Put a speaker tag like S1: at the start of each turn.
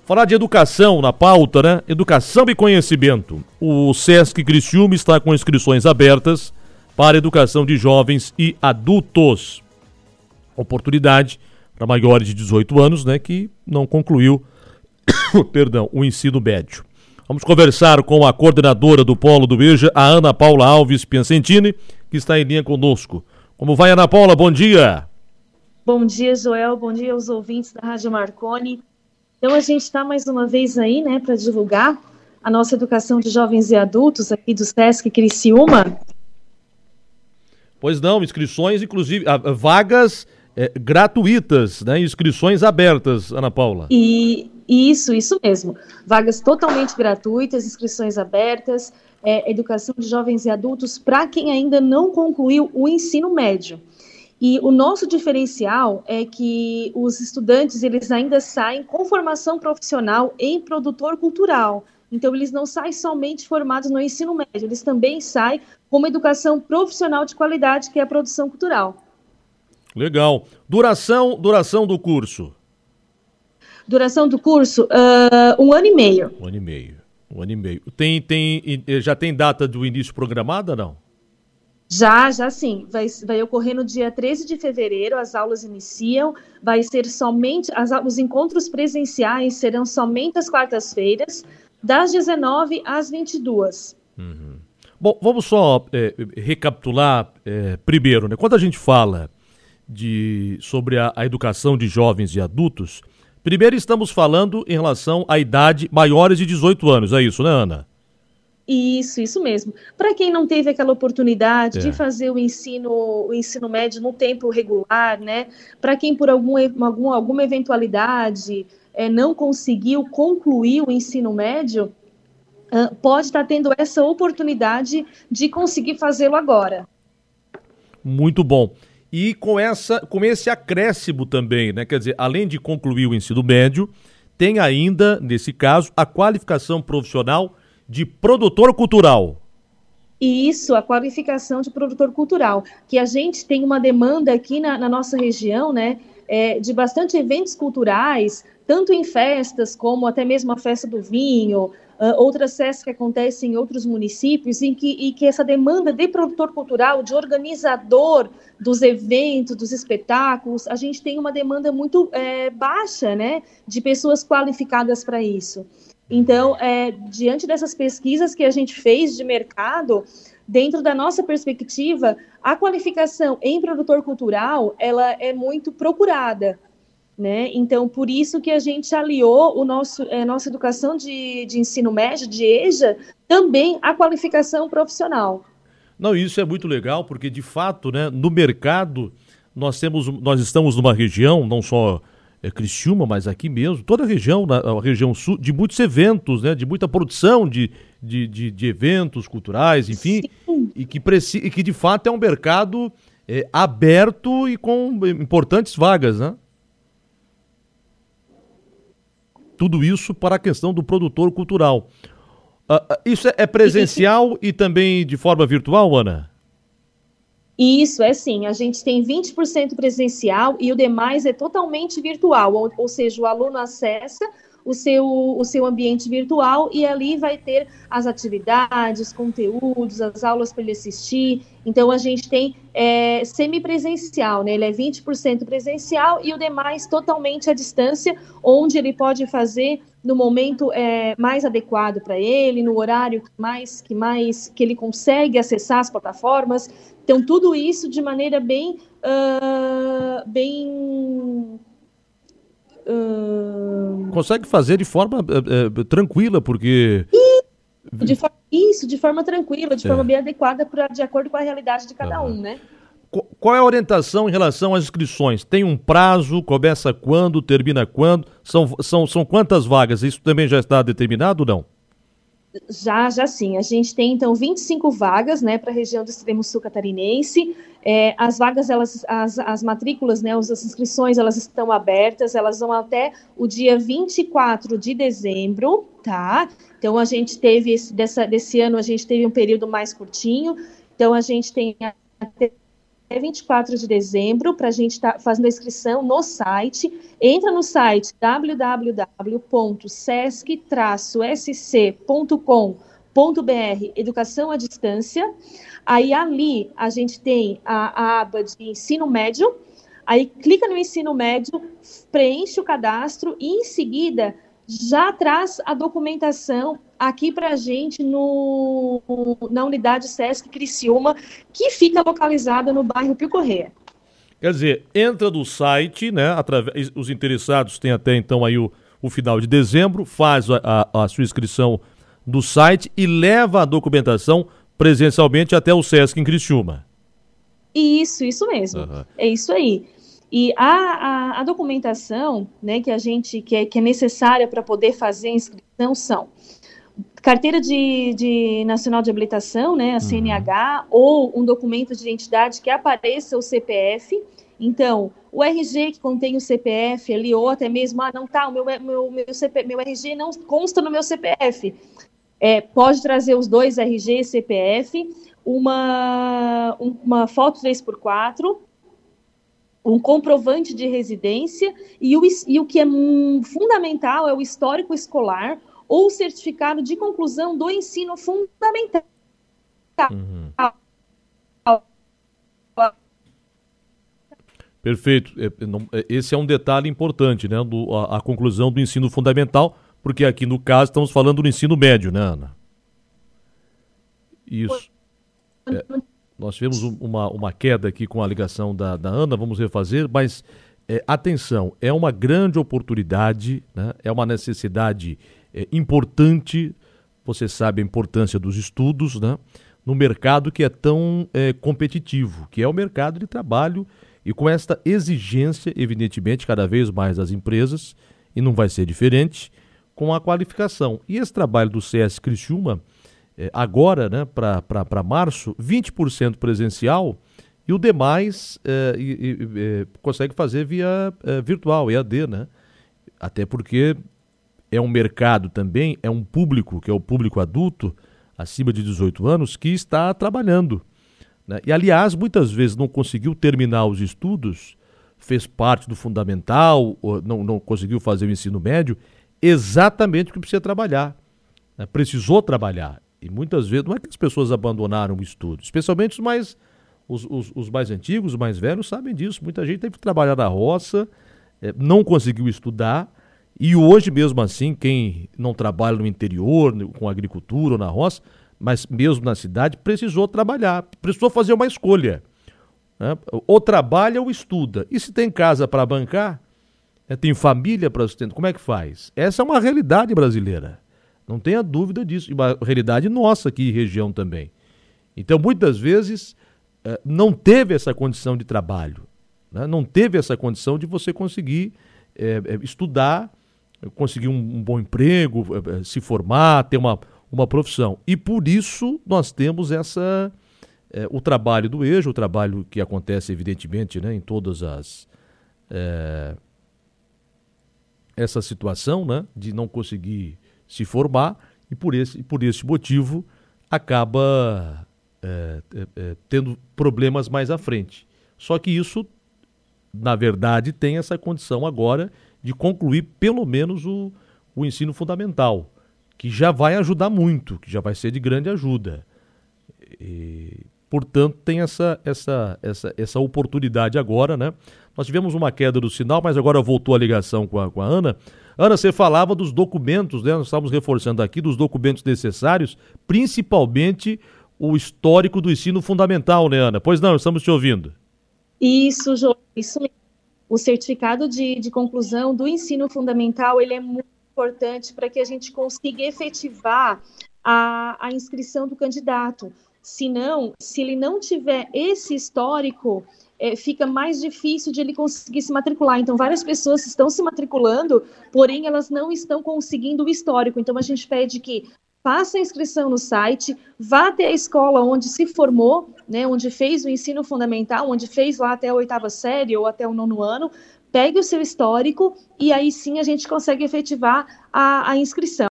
S1: Falar de educação na pauta, né? Educação e conhecimento. O Sesc Criciúma está com inscrições abertas para educação de jovens e adultos. Oportunidade para maiores de 18 anos, né? Que não concluiu, o ensino médio. Vamos conversar com a coordenadora do Polo do EJA, a Ana Paula Alves Piacentini, que está em linha conosco. Como vai, Ana Paula? Bom dia.
S2: Bom dia, Joel. Bom dia aos ouvintes da Rádio Marconi. Então, a gente está mais uma vez aí, né, para divulgar a nossa educação de jovens e adultos aqui do Sesc Criciúma.
S1: Pois não, inscrições, inclusive, vagas gratuitas, né, inscrições abertas, Ana Paula.
S2: Isso mesmo. Vagas totalmente gratuitas, inscrições abertas, educação de jovens e adultos para quem ainda não concluiu o ensino médio. E o nosso diferencial é que os estudantes, eles ainda saem com formação profissional em produtor cultural. Então, eles não saem somente formados no ensino médio, eles também saem com uma educação profissional de qualidade, que é a produção cultural.
S1: Legal. Duração do curso?
S2: Duração do curso, 1 ano e meio.
S1: 1 ano e meio. 1 ano e meio. Já tem data do início programada, não?
S2: Já sim. Vai ocorrer no dia 13 de fevereiro, as aulas iniciam, vai ser somente, os encontros presenciais serão somente às quartas-feiras, das 19 às 22.
S1: Uhum. Bom, vamos só recapitular primeiro, né? Quando a gente fala sobre a educação de jovens e adultos, primeiro estamos falando em relação à idade maiores de 18 anos, é isso, né, Ana?
S2: Isso mesmo. Para quem não teve aquela oportunidade de fazer o ensino médio no tempo regular, né? Para quem por alguma eventualidade não conseguiu concluir o ensino médio, pode estar tendo essa oportunidade de conseguir fazê-lo agora.
S1: Muito bom. E com esse acréscimo também, né? Quer dizer, além de concluir o ensino médio, tem ainda, nesse caso, a qualificação profissional de produtor cultural.
S2: Isso, a qualificação de produtor cultural, que a gente tem uma demanda aqui na nossa região, né, de bastante eventos culturais, tanto em festas como até mesmo a festa do vinho, outras festas que acontecem em outros municípios, e que essa demanda de produtor cultural, de organizador dos eventos, dos espetáculos, a gente tem uma demanda muito baixa, né, de pessoas qualificadas para isso. Então, diante dessas pesquisas que a gente fez de mercado, dentro da nossa perspectiva, a qualificação em produtor cultural, ela é muito procurada, né? Então, por isso que a gente aliou nossa educação de ensino médio, de EJA, também à qualificação profissional.
S1: Não, isso é muito legal, porque, de fato, né, no mercado, nós estamos numa região, não só Criciúma, mas aqui mesmo, toda a região sul, de muitos eventos, né, de muita produção de eventos culturais, enfim, e que de fato é um mercado aberto e com importantes vagas, né? Tudo isso para a questão do produtor cultural. Isso é presencial e também de forma virtual, Ana?
S2: Isso, sim. A gente tem 20% presencial e o demais é totalmente virtual, ou seja, o aluno acessa o seu ambiente virtual e ali vai ter as atividades, conteúdos, as aulas para ele assistir. Então, a gente tem semipresencial, né? Ele é 20% presencial e o demais totalmente à distância, onde ele pode fazer no momento mais adequado para ele, no horário que ele consegue acessar as plataformas. Então, tudo isso de maneira bem
S1: consegue fazer de forma tranquila, porque...
S2: De forma tranquila, de forma bem adequada, de acordo com a realidade de cada um, né?
S1: Qual é a orientação em relação às inscrições? Tem um prazo? Começa quando? Termina quando? São quantas vagas? Isso também já está determinado ou não?
S2: Já sim. A gente tem, então, 25 vagas, né, para a região do extremo sul catarinense. As vagas, as matrículas, né, as inscrições, elas estão abertas, elas vão até o dia 24 de dezembro, tá? Então, a gente teve, desse ano, a gente teve um período mais curtinho, então a gente tem até 24 de dezembro, para a gente estar fazendo a inscrição no site. Entra no site www.sesc-sc.com.br Educação à Distância. Aí ali a gente tem a aba de ensino médio. Aí clica no ensino médio, preenche o cadastro e em seguida já traz a documentação aqui para a gente na unidade Sesc Criciúma, que fica localizada no bairro Pio Corrêa.
S1: Quer dizer, entra no site, né? Os interessados têm até então aí o final de dezembro, faz a sua inscrição no site e leva a documentação presencialmente até o Sesc em Criciúma.
S2: Isso mesmo. Uhum. É isso aí. E a documentação, né, que é necessária para poder fazer a inscrição são carteira de nacional de habilitação, né, a CNH, ou um documento de identidade que apareça o CPF. Então, o RG que contém o CPF ali, ou até mesmo, meu RG não consta no meu CPF. Pode trazer os dois RG e CPF, uma foto 3x4, um comprovante de residência e o que é fundamental é o histórico escolar ou o certificado de conclusão do ensino fundamental.
S1: Perfeito. Esse é um detalhe importante, né? A conclusão do ensino fundamental, porque aqui no caso estamos falando do ensino médio, né, Ana? Isso. Nós tivemos uma queda aqui com a ligação da Ana, vamos refazer, mas atenção, é uma grande oportunidade, né? É uma necessidade importante, você sabe a importância dos estudos, né? No mercado que é tão competitivo, que é o mercado de trabalho e com esta exigência, evidentemente, cada vez mais das empresas, e não vai ser diferente, com a qualificação. E esse trabalho do CS Criciúma, agora, né, para março, 20% presencial e o demais consegue fazer via virtual, EAD, né? Até porque é um mercado também, é um público, que é o público adulto, acima de 18 anos, que está trabalhando, né? E, aliás, muitas vezes não conseguiu terminar os estudos, fez parte do fundamental, ou não conseguiu fazer o ensino médio, exatamente porque precisa trabalhar, né? Precisou trabalhar. E muitas vezes, não é que as pessoas abandonaram o estudo, especialmente os mais antigos, os mais velhos sabem disso. Muita gente teve que trabalhar na roça, não conseguiu estudar, e hoje mesmo assim, quem não trabalha no interior, com agricultura ou na roça, mas mesmo na cidade, precisou trabalhar, precisou fazer uma escolha, né? Ou trabalha ou estuda. E se tem casa para bancar, tem família para sustentar, como é que faz? Essa é uma realidade brasileira. Não tenha dúvida disso, e uma realidade nossa aqui em região também. Então, muitas vezes, não teve essa condição de trabalho, né? Não teve essa condição de você conseguir estudar, conseguir um bom emprego, se formar, ter uma profissão. E por isso nós temos o trabalho do EJA, o trabalho que acontece, evidentemente, né, em todas essa situação, né, de não conseguir se formar, e por esse motivo acaba tendo problemas mais à frente. Só que isso, na verdade, tem essa condição agora de concluir pelo menos o ensino fundamental, que já vai ajudar muito, que já vai ser de grande ajuda. E, portanto, tem essa oportunidade agora, né? Nós tivemos uma queda do sinal, mas agora voltou a ligação com a Ana. Ana, você falava dos documentos, né? Nós estávamos reforçando aqui dos documentos necessários, principalmente o histórico do ensino fundamental, né, Ana? Pois não, estamos te ouvindo.
S2: Isso, João, isso mesmo. O certificado de conclusão do ensino fundamental, ele é muito importante para que a gente consiga efetivar a inscrição do candidato. Senão, se ele não tiver esse histórico, fica mais difícil de ele conseguir se matricular. Então, várias pessoas estão se matriculando, porém elas não estão conseguindo o histórico. Então, a gente pede que faça a inscrição no site, vá até a escola onde se formou, né, onde fez o ensino fundamental, onde fez lá até a 8ª série ou até o 9º ano, pegue o seu histórico e aí sim a gente consegue efetivar a inscrição.